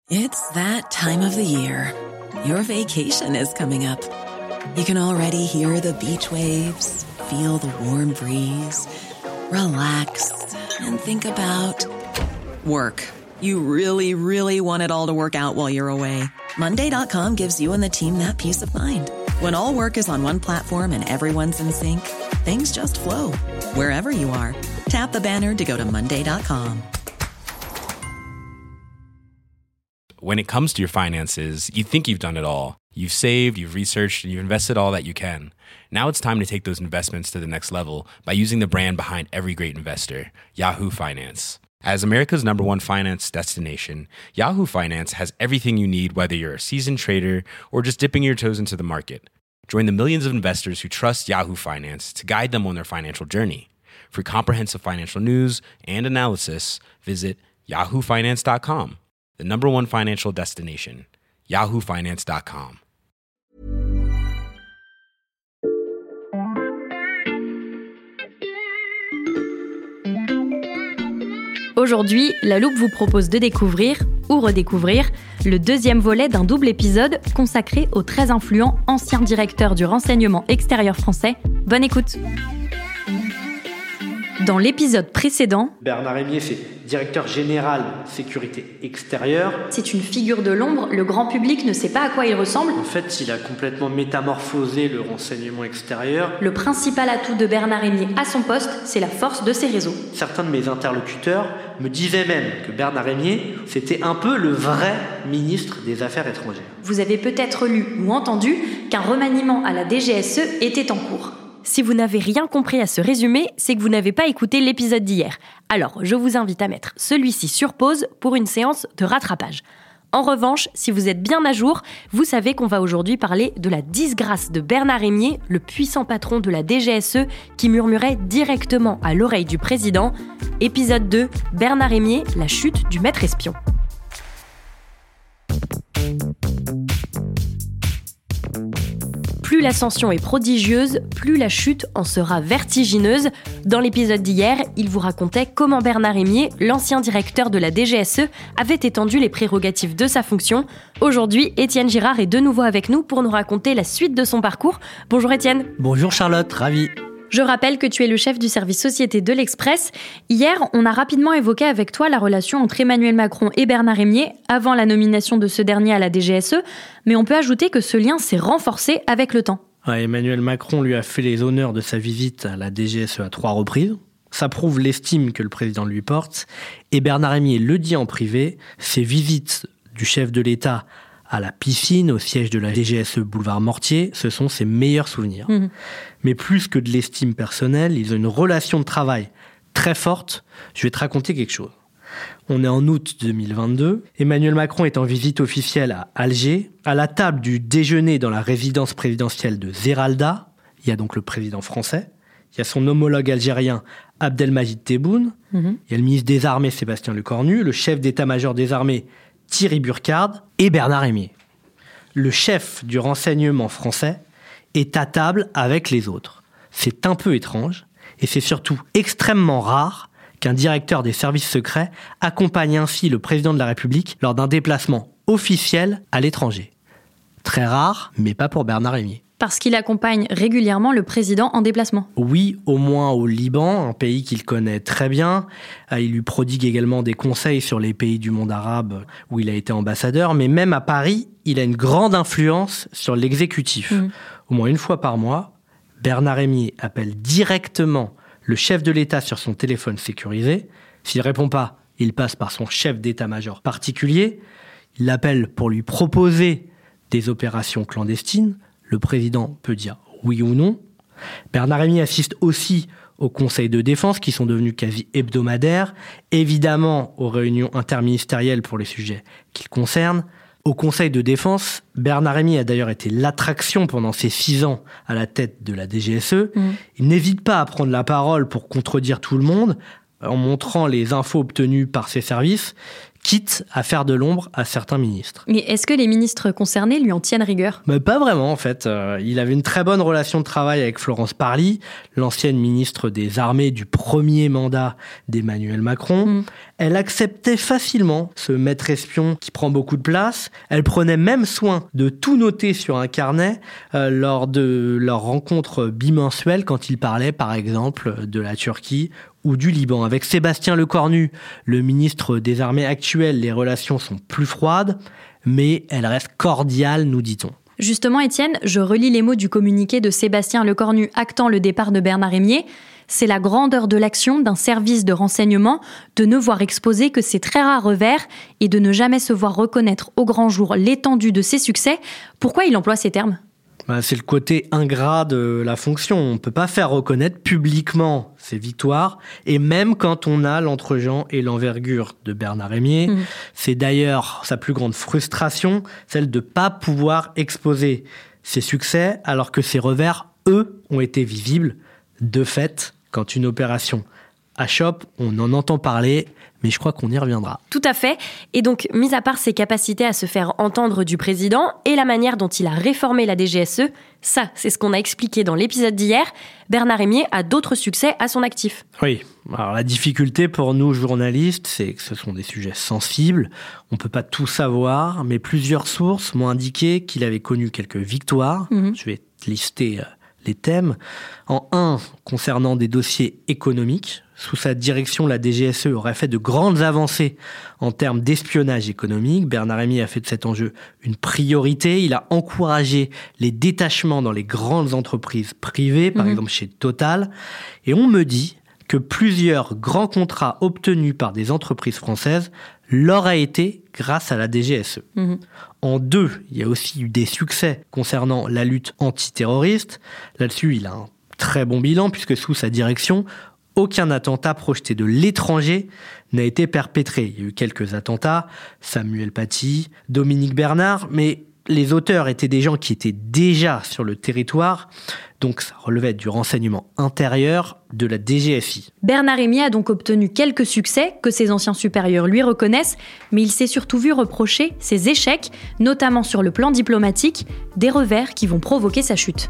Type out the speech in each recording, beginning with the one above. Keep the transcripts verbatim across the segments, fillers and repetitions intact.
It's that time of the year. Your vacation is coming up. You can already hear the beach waves, feel the warm breeze, relax, and think about work. You really, really want it all to work out while you're away. Monday dot com gives you and the team that peace of mind. When all work is on one platform and everyone's in sync, things just flow. Wherever you are, tap the banner to go to Monday dot com. When it comes to your finances, you think you've done it all. You've saved, you've researched, and you've invested all that you can. Now it's time to take those investments to the next level by using the brand behind every great investor, Yahoo Finance. As America's number one finance destination, Yahoo Finance has everything you need, whether you're a seasoned trader or just dipping your toes into the market. Join the millions of investors who trust Yahoo Finance to guide them on their financial journey. For comprehensive financial news and analysis, visit yahoo finance dot com. The number one financial destination, yahoo finance dot com. Aujourd'hui, La Loupe vous propose de découvrir, ou redécouvrir, le deuxième volet d'un double épisode consacré au très influent ancien directeur du renseignement extérieur français. Bonne écoute. Dans l'épisode précédent, Bernard Rémier, c'est directeur général sécurité extérieure. C'est une figure de l'ombre, le grand public ne sait pas à quoi il ressemble. En fait, il a complètement métamorphosé le renseignement extérieur. Le principal atout de Bernard Rémier à son poste, c'est la force de ses réseaux. Certains de mes interlocuteurs me disaient même que Bernard Rémier, c'était un peu le vrai ministre des Affaires étrangères. Vous avez peut-être lu ou entendu qu'un remaniement à la D G S E était en cours. Si vous n'avez rien compris à ce résumé, c'est que vous n'avez pas écouté l'épisode d'hier. Alors, je vous invite à mettre celui-ci sur pause pour une séance de rattrapage. En revanche, si vous êtes bien à jour, vous savez qu'on va aujourd'hui parler de la disgrâce de Bernard Rémier, le puissant patron de la D G S E qui murmurait directement à l'oreille du président. Épisode deux, Bernard Rémier, la chute du maître espion. Plus l'ascension est prodigieuse, plus la chute en sera vertigineuse. Dans l'épisode d'hier, il vous racontait comment Bernard Rémier, l'ancien directeur de la D G S E, avait étendu les prérogatives de sa fonction. Aujourd'hui, Étienne Girard est de nouveau avec nous pour nous raconter la suite de son parcours. Bonjour Étienne. Bonjour Charlotte, ravi. Je rappelle que tu es le chef du service société de l'Express. Hier, on a rapidement évoqué avec toi la relation entre Emmanuel Macron et Bernard Rémier avant la nomination de ce dernier à la D G S E, mais on peut ajouter que ce lien s'est renforcé avec le temps. Ouais, Emmanuel Macron lui a fait les honneurs de sa visite à la D G S E à trois reprises. Ça prouve l'estime que le président lui porte. Et Bernard Rémier le dit en privé, ses visites du chef de l'État à la piscine, au siège de la D G S E boulevard Mortier, ce sont ses meilleurs souvenirs. Mmh. Mais plus que de l'estime personnelle, ils ont une relation de travail très forte. Je vais te raconter quelque chose. On est en août deux mille vingt-deux. Emmanuel Macron est en visite officielle à Alger. À la table du déjeuner dans la résidence présidentielle de Zeralda, il y a donc le président français, il y a son homologue algérien Abdelmajid Tebboune, mmh. il y a le ministre des Armées Sébastien Lecornu, le chef d'état-major des armées Thierry Burkhard et Bernard Rémier. Le chef du renseignement français est à table avec les autres. C'est un peu étrange et c'est surtout extrêmement rare qu'un directeur des services secrets accompagne ainsi le président de la République lors d'un déplacement officiel à l'étranger. Très rare, mais pas pour Bernard Rémier. Parce qu'il accompagne régulièrement le président en déplacement. Oui, au moins au Liban, un pays qu'il connaît très bien. Il lui prodigue également des conseils sur les pays du monde arabe où il a été ambassadeur. Mais même à Paris, il a une grande influence sur l'exécutif. Mmh. Au moins une fois par mois, Bernard Rémier appelle directement le chef de l'État sur son téléphone sécurisé. S'il ne répond pas, il passe par son chef d'état-major particulier. Il l'appelle pour lui proposer des opérations clandestines. Le président peut dire oui ou non. Bernard Rémier assiste aussi aux conseils de défense qui sont devenus quasi hebdomadaires, évidemment aux réunions interministérielles pour les sujets qu'il concerne. Au conseil de défense, Bernard Rémier a d'ailleurs été l'attraction pendant ses six ans à la tête de la D G S E. Mmh. Il n'hésite pas à prendre la parole pour contredire tout le monde en montrant les infos obtenues par ses services quitte à faire de l'ombre à certains ministres. Mais est-ce que les ministres concernés lui en tiennent rigueur ? Mais pas vraiment, en fait. Euh, il avait une très bonne relation de travail avec Florence Parly, l'ancienne ministre des Armées du premier mandat d'Emmanuel Macron. Mmh. Elle acceptait facilement ce maître espion qui prend beaucoup de place. Elle prenait même soin de tout noter sur un carnet euh, lors de leur rencontre bimensuelle quand il parlait, par exemple, de la Turquie ou du Liban. Avec Sébastien Lecornu, le ministre des Armées actuel, les relations sont plus froides, mais elles restent cordiales, nous dit-on. Justement, Étienne, je relis les mots du communiqué de Sébastien Lecornu actant le départ de Bernard Rémier. C'est la grandeur de l'action d'un service de renseignement de ne voir exposer que ses très rares revers et de ne jamais se voir reconnaître au grand jour l'étendue de ses succès. Pourquoi il emploie ces termes ? Ben, c'est le côté ingrat de la fonction. On ne peut pas faire reconnaître publiquement ses victoires, et même quand on a l'entre-gens et l'envergure de Bernard Rémier. Mmh. C'est d'ailleurs sa plus grande frustration, celle de ne pas pouvoir exposer ses succès, alors que ses revers, eux, ont été visibles. De fait, quand une opération achoppe, on en entend parler, mais je crois qu'on y reviendra. Tout à fait. Et donc, mis à part ses capacités à se faire entendre du président et la manière dont il a réformé la D G S E, ça, c'est ce qu'on a expliqué dans l'épisode d'hier, Bernard Rémier a d'autres succès à son actif. Oui. Alors, la difficulté pour nous, journalistes, c'est que ce sont des sujets sensibles. On ne peut pas tout savoir, mais plusieurs sources m'ont indiqué qu'il avait connu quelques victoires. Mmh. Je vais te lister les thèmes. En un, concernant des dossiers économiques. Sous sa direction, la D G S E aurait fait de grandes avancées en termes d'espionnage économique. Bernard Rémier a fait de cet enjeu une priorité. Il a encouragé les détachements dans les grandes entreprises privées, par mmh. exemple chez Total. Et on me dit que plusieurs grands contrats obtenus par des entreprises françaises l'auraient été grâce à la D G S E. Mmh. En deux, il y a aussi eu des succès concernant la lutte antiterroriste. Là-dessus, il a un très bon bilan puisque sous sa direction, aucun attentat projeté de l'étranger n'a été perpétré. Il y a eu quelques attentats, Samuel Paty, Dominique Bernard, mais les auteurs étaient des gens qui étaient déjà sur le territoire, donc ça relevait du renseignement intérieur de la D G S I. Bernard Rémier a donc obtenu quelques succès que ses anciens supérieurs lui reconnaissent, mais il s'est surtout vu reprocher ses échecs, notamment sur le plan diplomatique, des revers qui vont provoquer sa chute.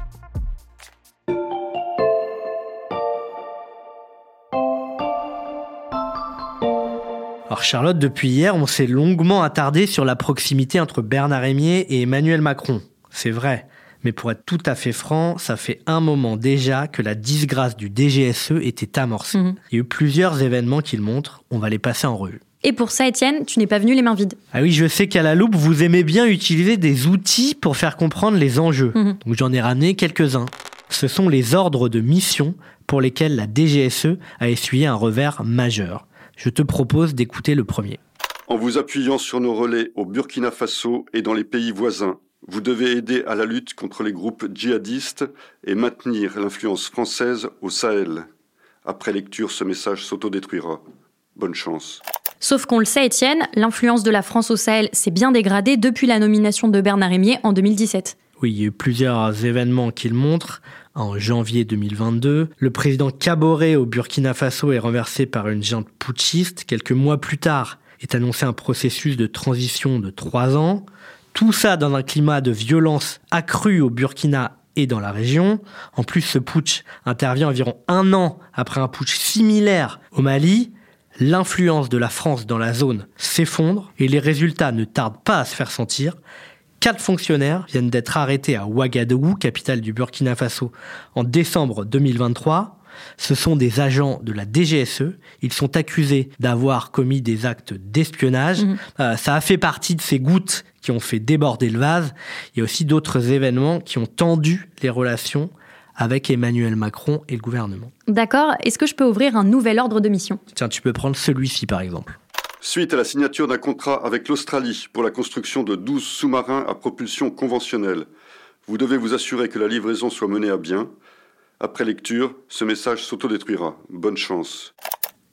Alors Charlotte, depuis hier, on s'est longuement attardé sur la proximité entre Bernard Rémier et Emmanuel Macron. C'est vrai, mais pour être tout à fait franc, ça fait un moment déjà que la disgrâce du D G S E était amorcée. Mmh. Il y a eu plusieurs événements qui le montrent, on va les passer en revue. Et pour ça, Étienne, tu n'es pas venu les mains vides. Ah oui, je sais qu'à la loupe, vous aimez bien utiliser des outils pour faire comprendre les enjeux. Mmh. Donc j'en ai ramené quelques-uns. Ce sont les ordres de mission pour lesquels la D G S E a essuyé un revers majeur. Je te propose d'écouter le premier. En vous appuyant sur nos relais au Burkina Faso et dans les pays voisins, vous devez aider à la lutte contre les groupes djihadistes et maintenir l'influence française au Sahel. Après lecture, ce message s'autodétruira. Bonne chance. Sauf qu'on le sait, Étienne, l'influence de la France au Sahel s'est bien dégradée depuis la nomination de Bernard Rémier en deux mille dix-sept. Oui, il y a eu plusieurs événements qui le montrent. En janvier deux mille vingt-deux, le président Kaboré au Burkina Faso est renversé par une junte putschiste. Quelques mois plus tard, est annoncé un processus de transition de trois ans. Tout ça dans un climat de violence accrue au Burkina et dans la région. En plus, ce putsch intervient environ un an après un putsch similaire au Mali. L'influence de la France dans la zone s'effondre et les résultats ne tardent pas à se faire sentir. Quatre fonctionnaires viennent d'être arrêtés à Ouagadougou, capitale du Burkina Faso, en décembre deux mille vingt-trois. Ce sont des agents de la D G S E. Ils sont accusés d'avoir commis des actes d'espionnage. Mmh. Euh, ça a fait partie de ces gouttes qui ont fait déborder le vase. Il y a aussi d'autres événements qui ont tendu les relations avec Emmanuel Macron et le gouvernement. D'accord. Est-ce que je peux ouvrir un nouvel ordre de mission ? Tiens, tu peux prendre celui-ci par exemple. Suite à la signature d'un contrat avec l'Australie pour la construction de douze sous-marins à propulsion conventionnelle, vous devez vous assurer que la livraison soit menée à bien. Après lecture, ce message s'autodétruira. Bonne chance.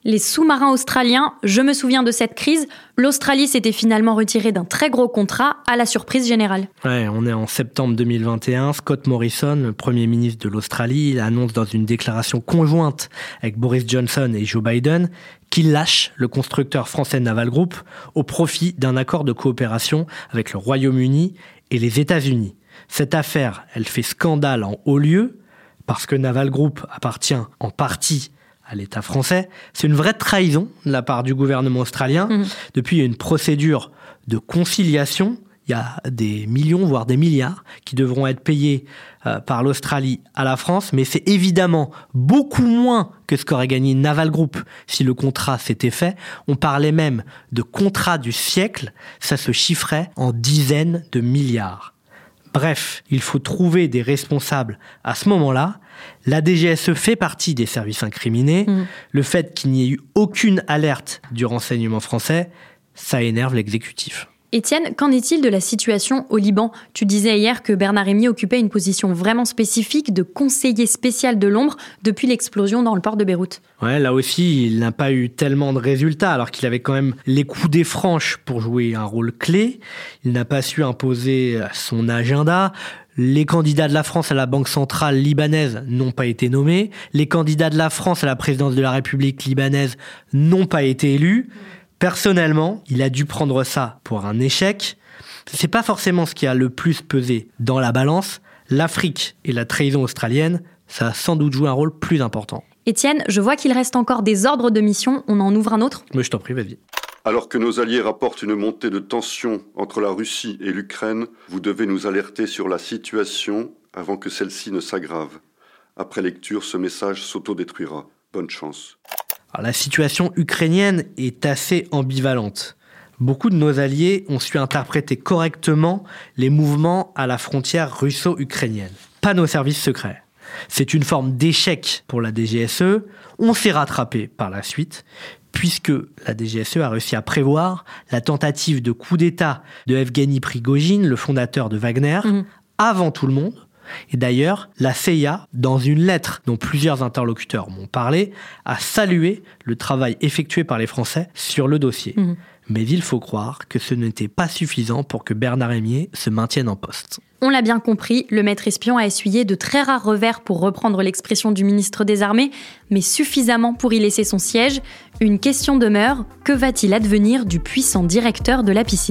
Les sous-marins australiens, je me souviens de cette crise. L'Australie s'était finalement retirée d'un très gros contrat à la surprise générale. Ouais, on est en septembre deux mille vingt et un. Scott Morrison, le Premier ministre de l'Australie, il annonce dans une déclaration conjointe avec Boris Johnson et Joe Biden qu'il lâche le constructeur français Naval Group au profit d'un accord de coopération avec le Royaume-Uni et les États-Unis. Cette affaire, elle fait scandale en haut lieu parce que Naval Group appartient en partie à l'État français. C'est une vraie trahison de la part du gouvernement australien. Mmh. Depuis, il y a une procédure de conciliation. Il y a des millions, voire des milliards qui devront être payés euh, par l'Australie à la France. Mais c'est évidemment beaucoup moins que ce qu'aurait gagné Naval Group si le contrat s'était fait. On parlait même de contrat du siècle. Ça se chiffrait en dizaines de milliards. Bref, il faut trouver des responsables à ce moment-là. La D G S E fait partie des services incriminés. Mmh. Le fait qu'il n'y ait eu aucune alerte du renseignement français, ça énerve l'exécutif. Étienne, qu'en est-il de la situation au Liban ? Tu disais hier que Bernard Rémier occupait une position vraiment spécifique de conseiller spécial de l'ombre depuis l'explosion dans le port de Beyrouth. Ouais, là aussi, il n'a pas eu tellement de résultats, alors qu'il avait quand même les coudées franches pour jouer un rôle clé. Il n'a pas su imposer son agenda. Les candidats de la France à la Banque centrale libanaise n'ont pas été nommés. Les candidats de la France à la présidence de la République libanaise n'ont pas été élus. Personnellement, il a dû prendre ça pour un échec. C'est pas forcément ce qui a le plus pesé dans la balance. L'Afrique et la trahison australienne, ça a sans doute joué un rôle plus important. Étienne, je vois qu'il reste encore des ordres de mission. On en ouvre un autre ? Mais je t'en prie, vas-y. Alors que nos alliés rapportent une montée de tension entre la Russie et l'Ukraine, vous devez nous alerter sur la situation avant que celle-ci ne s'aggrave. Après lecture, ce message s'autodétruira. Bonne chance. Alors, la situation ukrainienne est assez ambivalente. Beaucoup de nos alliés ont su interpréter correctement les mouvements à la frontière russo-ukrainienne. Pas nos services secrets. C'est une forme d'échec pour la D G S E. On s'est rattrapé par la suite, puisque la D G S E a réussi à prévoir la tentative de coup d'État de Evgeny Prigojine, le fondateur de Wagner, mmh. avant tout le monde. Et d'ailleurs, la C I A, dans une lettre dont plusieurs interlocuteurs m'ont parlé, a salué le travail effectué par les Français sur le dossier. Mmh. Mais il faut croire que ce n'était pas suffisant pour que Bernard Rémier se maintienne en poste. On l'a bien compris, le maître espion a essuyé de très rares revers pour reprendre l'expression du ministre des Armées, mais suffisamment pour y laisser son siège. Une question demeure, que va-t-il advenir du puissant directeur de la piscine ?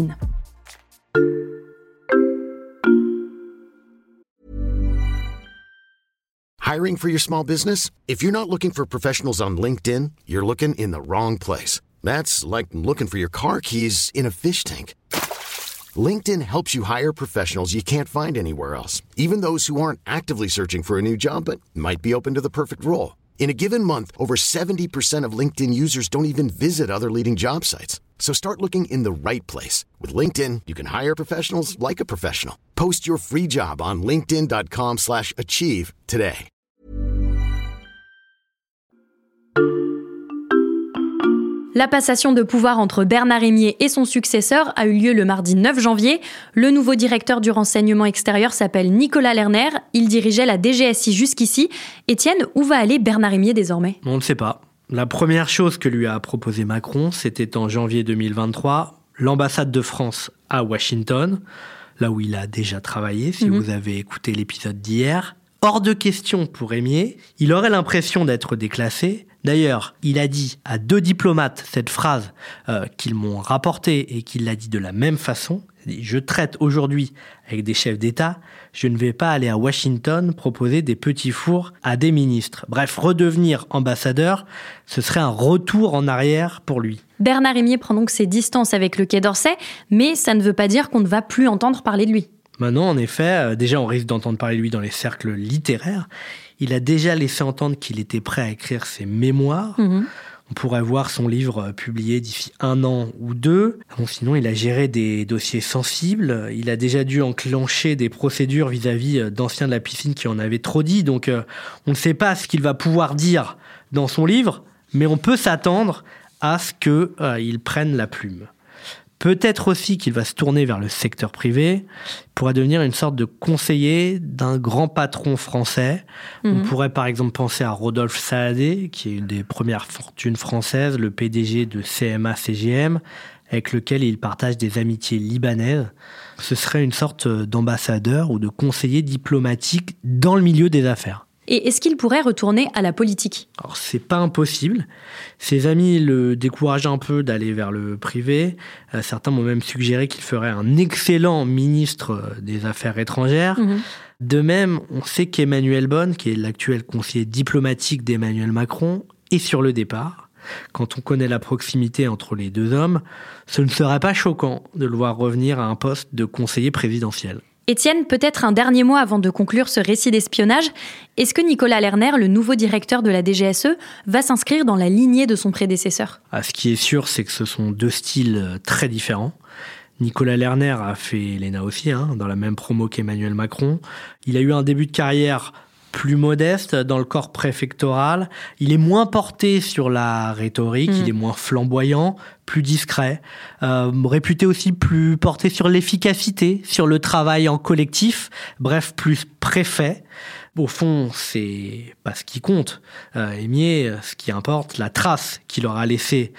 Hiring for your small business? If you're not looking for professionals on LinkedIn, you're looking in the wrong place. That's like looking for your car keys in a fish tank. LinkedIn helps you hire professionals you can't find anywhere else, even those who aren't actively searching for a new job but might be open to the perfect role. In a given month, over seventy percent of LinkedIn users don't even visit other leading job sites. So start looking in the right place. With LinkedIn, you can hire professionals like a professional. Post your free job on linkedin dot com slash achieve today. La passation de pouvoir entre Bernard Rémier et son successeur a eu lieu le mardi neuf janvier. Le nouveau directeur du renseignement extérieur s'appelle Nicolas Lerner. Il dirigeait la D G S I jusqu'ici. Étienne, où va aller Bernard Rémier désormais ? On ne sait pas. La première chose que lui a proposé Macron, c'était en janvier deux mille vingt-trois, l'ambassade de France à Washington, là où il a déjà travaillé, si mmh. vous avez écouté l'épisode d'hier. Hors de question pour Rémier, il aurait l'impression d'être déclassé. D'ailleurs, il a dit à deux diplomates cette phrase euh, qu'ils m'ont rapportée et qu'il l'a dit de la même façon. Il dit, je traite aujourd'hui avec des chefs d'État, je ne vais pas aller à Washington proposer des petits fours à des ministres. Bref, redevenir ambassadeur, ce serait un retour en arrière pour lui. Bernard Rémier prend donc ses distances avec le Quai d'Orsay, mais ça ne veut pas dire qu'on ne va plus entendre parler de lui. Maintenant, en effet, déjà on risque d'entendre parler de lui dans les cercles littéraires. Il a déjà laissé entendre qu'il était prêt à écrire ses mémoires. Mmh. On pourrait voir son livre publié d'ici un an ou deux. Bon, sinon, il a géré des dossiers sensibles. Il a déjà dû enclencher des procédures vis-à-vis d'anciens de la piscine qui en avaient trop dit. Donc, euh, on ne sait pas ce qu'il va pouvoir dire dans son livre, mais on peut s'attendre à ce qu'il euh, prenne la plume. Peut-être aussi qu'il va se tourner vers le secteur privé, pourrait devenir une sorte de conseiller d'un grand patron français. Mmh. On pourrait par exemple penser à Rodolphe Saadé, qui est une des premières fortunes françaises, le P D G de C M A C G M, avec lequel il partage des amitiés libanaises. Ce serait une sorte d'ambassadeur ou de conseiller diplomatique dans le milieu des affaires. Et est-ce qu'il pourrait retourner à la politique ? Alors, c'est pas impossible. Ses amis le découragent un peu d'aller vers le privé. Euh, certains m'ont même suggéré qu'il ferait un excellent ministre des Affaires étrangères. Mmh. De même, on sait qu'Emmanuel Bonne, qui est l'actuel conseiller diplomatique d'Emmanuel Macron, est sur le départ. Quand on connaît la proximité entre les deux hommes, ce ne serait pas choquant de le voir revenir à un poste de conseiller présidentiel. Étienne, peut-être un dernier mot avant de conclure ce récit d'espionnage. Est-ce que Nicolas Lerner, le nouveau directeur de la D G S E, va s'inscrire dans la lignée de son prédécesseur ? Ah, ce qui est sûr, c'est que ce sont deux styles très différents. Nicolas Lerner a fait l'E N A aussi, hein, dans la même promo qu'Emmanuel Macron. Il a eu un début de carrière plus modeste dans le corps préfectoral. Il est moins porté sur la rhétorique, mmh. il est moins flamboyant, plus discret, euh, réputé aussi plus porté sur l'efficacité, sur le travail en collectif, bref, plus préfet. Au fond, c'est pas ce qui compte. Euh, Aimier, ce qui importe, la trace qu'il aura laissée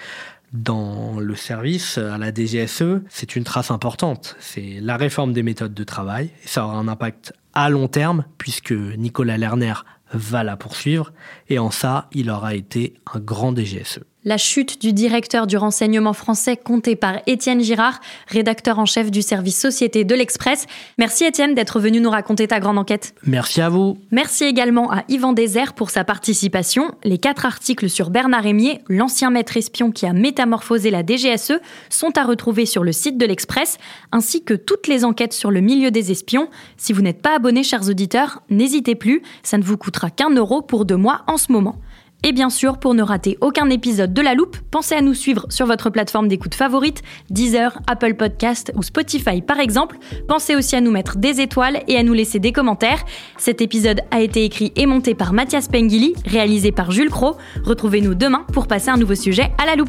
dans le service à la D G S E, c'est une trace importante. C'est la réforme des méthodes de travail. Et ça aura un impact à long terme, puisque Nicolas Lerner va la poursuivre. Et en ça, il aura été un grand D G S E. La chute du directeur du renseignement français compté par Étienne Girard, rédacteur en chef du service Société de l'Express. Merci Étienne d'être venu nous raconter ta grande enquête. Merci à vous. Merci également à Yvan Désert pour sa participation. Les quatre articles sur Bernard Aimier, l'ancien maître espion qui a métamorphosé la D G S E, sont à retrouver sur le site de l'Express, ainsi que toutes les enquêtes sur le milieu des espions. Si vous n'êtes pas abonné, chers auditeurs, n'hésitez plus, ça ne vous coûtera qu'un euro pour deux mois en ce moment. Et bien sûr, pour ne rater aucun épisode de La Loupe, pensez à nous suivre sur votre plateforme d'écoute favorite, Deezer, Apple Podcast ou Spotify par exemple. Pensez aussi à nous mettre des étoiles et à nous laisser des commentaires. Cet épisode a été écrit et monté par Mathias Pengili, réalisé par Jules Cros. Retrouvez-nous demain pour passer un nouveau sujet à La Loupe.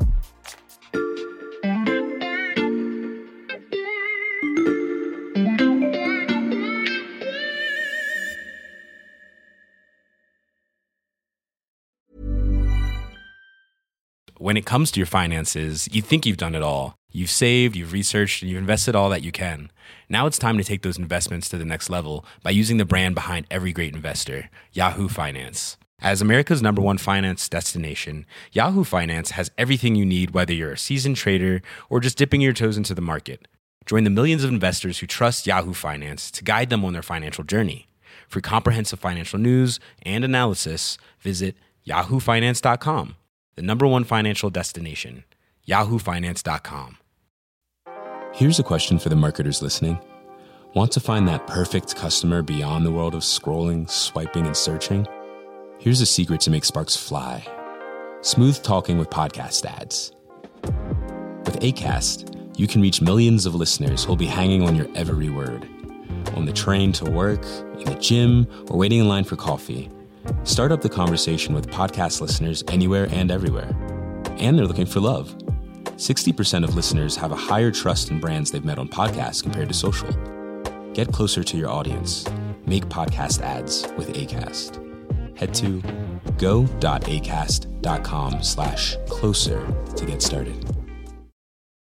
When it comes to your finances, you think you've done it all. You've saved, you've researched, and you've invested all that you can. Now it's time to take those investments to the next level by using the brand behind every great investor, Yahoo Finance. As America's number one finance destination, Yahoo Finance has everything you need, whether you're a seasoned trader or just dipping your toes into the market. Join the millions of investors who trust Yahoo Finance to guide them on their financial journey. For comprehensive financial news and analysis, visit yahoo finance dot com. The number one financial destination, yahoo finance dot com. Here's a question for the marketers listening. Want to find that perfect customer beyond the world of scrolling, swiping, and searching? Here's a secret to make sparks fly. Smooth talking with podcast ads. With Acast, you can reach millions of listeners who'll be hanging on your every word. On the train to work, in the gym, or waiting in line for coffee. Start up the conversation with podcast listeners anywhere and everywhere. And they're looking for love. sixty percent of listeners have a higher trust in brands they've met on podcasts compared to social. Get closer to your audience. Make podcast ads with Acast. Head to go.acast.com slash closer to get started.